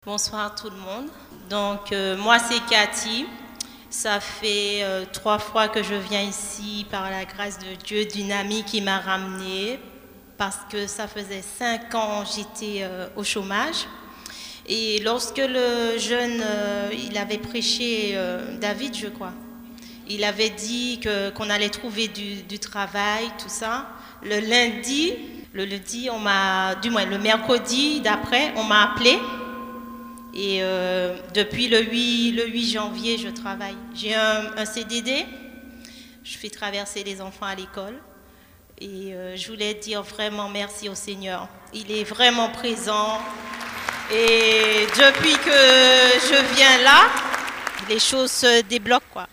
Bonsoir tout le monde. Donc moi c'est Cathy. Ça fait 3 fois que je viens ici par la grâce de Dieu d'une amie qui m'a ramenée parce que ça faisait 5 ans j'étais au chômage. Et lorsque le jeune, il avait prêché, David je crois, il avait dit qu'on allait trouver du travail, tout ça. Le lundi, le mercredi d'après, on m'a appelé. Et depuis le 8 janvier, je travaille. J'ai un CDD, je fais traverser les enfants à l'école. Et je voulais dire vraiment merci au Seigneur. Il est vraiment présent. Et depuis que je viens là, les choses se débloquent, quoi.